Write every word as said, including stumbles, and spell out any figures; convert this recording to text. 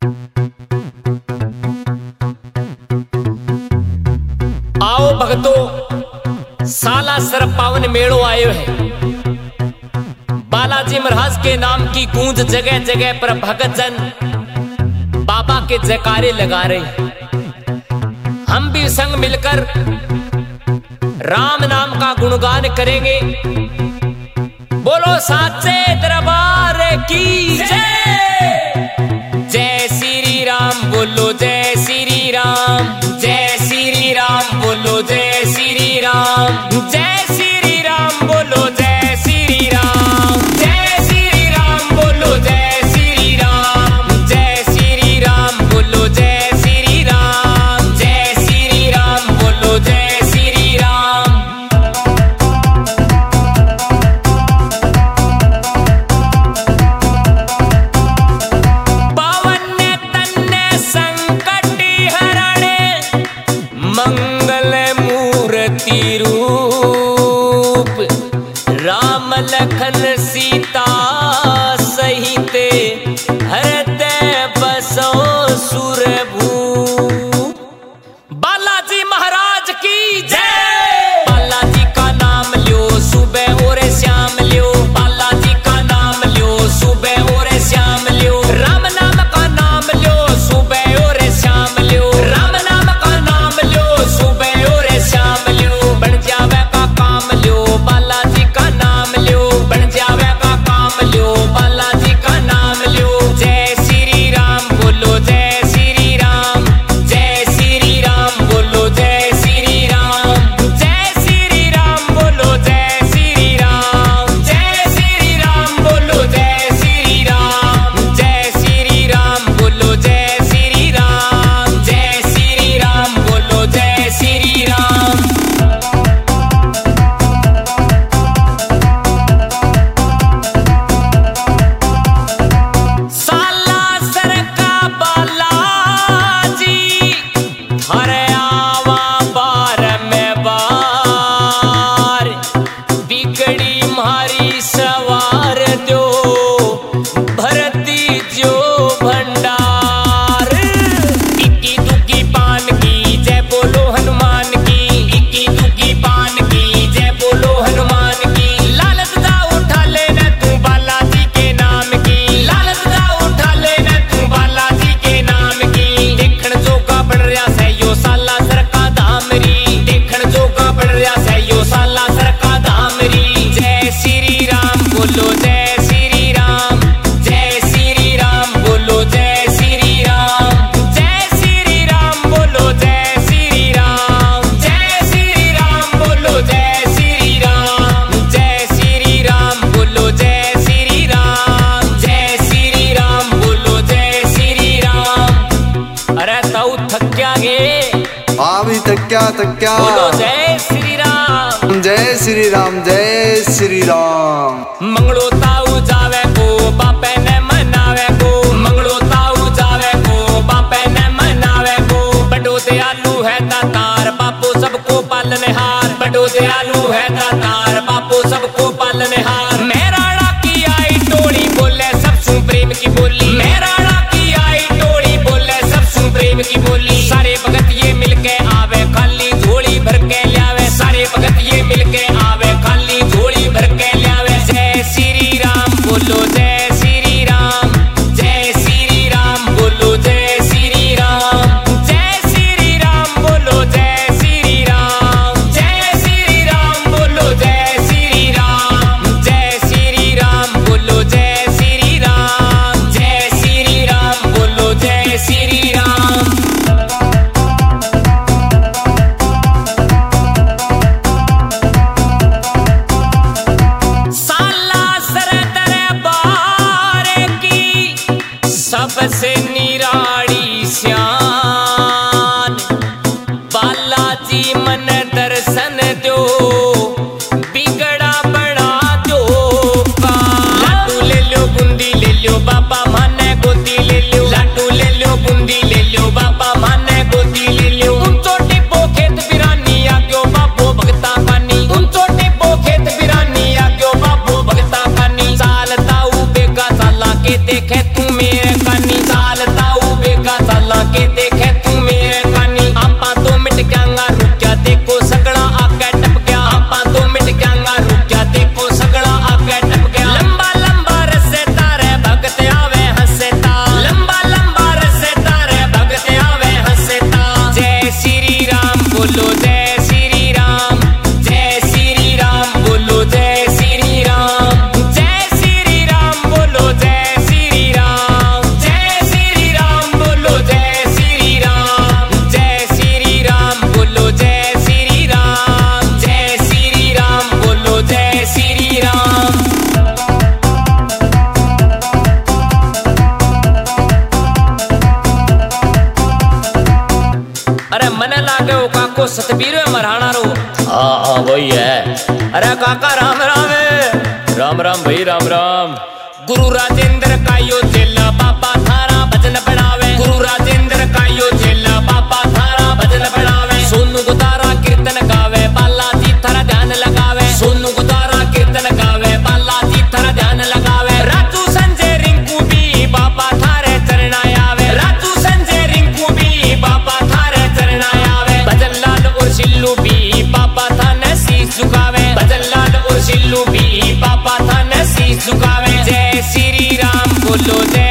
आओ भगतो, सालासर पावन मेड़ो आयो है। बालाजी महाराज के नाम की गूंज जगह जगह पर भगत जन बाबा के जयकारे लगा रहे। हम भी संग मिलकर राम नाम का गुणगान करेंगे। बोलो साचे दरबार की जय। जय श्री राम बोलो, जय श्री राम, जय श्री राम बोलो, जय श्री राम, जय श्री राम बोलो, जय श्री राम, जय श्री राम बोलो, जय श्री राम, जय श्री राम बोलो, जय श्री राम, जय श्री राम बोलो, जय श्री राम। पावन तन्ने संकट हरणे, मंगल मूर्ति रूप, राम लखन सीता सहित हृदय बसो सुरभूप। बालाजी महाराज की जय। बालाजी का नाम लो सुबह और शाम लो, बालाजी का नाम लो सुबह और शाम लो, राम नाम का नाम लो सुबह और शाम लो, राम नाम का नाम लो सुबह और शाम लो। बन जावे का काम लो, बालाजी का नाम लो, बन जावे का काम लो, बालाजी का नाम लो। जय श्री राम बोलो, जय श्री राम, जय श्री राम बोलो, जय श्री राम, जय श्री राम बोलो, जय श्री राम, जय श्री राम बोलो, जय श्री राम, जय श्री राम बोलो, जय श्री राम, जय श्री राम बोलो, जय श्री राम। सालासर का बालाजी, हरे आवा बार में बार, बिगड़ी मारी सवार दो, भरती जो भंडार। इक्की दुक्की पान की जय बोलो हनुमान की, इक्की दुक्की पान की जय बोलो हनुमान की। लालच दा उठा लेना तू बालाजी के नाम की, लालच दा उठा लेना तू बालाजी के नाम की। देखण जो का बन रहा है यो सालासर का धामरी, देखण जो का बन रहा है यो सालासर का धामरी। जय श्री राम बोलो, जय श्री राम, जय श्री राम बोलो, जय श्री राम, जय श्री राम बोलो, जय श्री राम, जय श्री राम बोलो, जय श्री राम, जय श्री राम बोलो, जय श्री राम, जय श्री राम बोलो, जय श्री राम। अरे ताऊ थक्या गे, हाँ भी थक्या थक्या। बोलो जय श्री राम, जय श्री राम, जय श्री राम। मंगलो ताऊ जावे को बापे ने मनावे को, मंगलो ताऊ जावे को बापे ने मनावे को। बड़ो दयालु है दातार बापू सबको पालनहार, बड़ो दयालु है दातार बापू सबको पालनहार। मेराड़ा की आई टोली बोले सब सु प्रेम की बोली, मेराड़ा की आई टोली बोले सब सु प्रेम की बोली। सारे भगत ये मिलके आवे खाली झोली भर के ल्यावे, सारे भगत ये मिलके आवे खाली झोली भर के ल्यावे। जय श्री राम बोलो, जय श्री राम, जय श्री राम बोलो, जय श्री राम, जय श्री राम बोलो, जय श्री राम, जय श्री राम बोलो, जय श्री राम, जय श्री राम बोलो, जय श्री राम, जय श्री राम बोलो, जय श्री राम। सालासर दरबार की सबसे निराड़ी श्यान, बालाजी मन दर्शन दो, बिगड़ा बड़ा दो का। लाडू ले लो बूंदी ले लो बाबा माने गोदी ले लो, लाडू ले लो बूंदी ले लो बाबा माने गोदी ले लो। उन चोटी पो खेत बिरानी आ गयो बाबू भगता कानी, उन चोटी पो खेत बिरानी आ गयो बाबू भगता कानी। साल ताऊ बेगा साला के देखे तू मेरे कानी, साल ताऊ सतबीर मरहाना रो। हाँ हाँ वही है। अरे काका राम राम है। राम राम भाई राम राम। गुरु राजेंद्र का यो चेला बाबा थारा भजन बनावे। गुरु राजेंद्र का यो चेला बाबा थारा भजन बनावे। सोनू गुतारा कीर्तन गावे बालाजी थारा ध्यान लगावे। सोनू गुतारा कीर्तन गावे बालाजी थारा ध्यान लगावे। राजू संजय रिंकू भी बाबा थारे चरणा आवे। राजू संजय रिंकू भी बाबा थारे चरणा आवे। भजन लाल और सिल्लू भी बाबा थाने शीश झुकावे। भजन लाल और सिल्लू भी बाबा थाने शीश झुकावे। जय श्री राम बोलो जय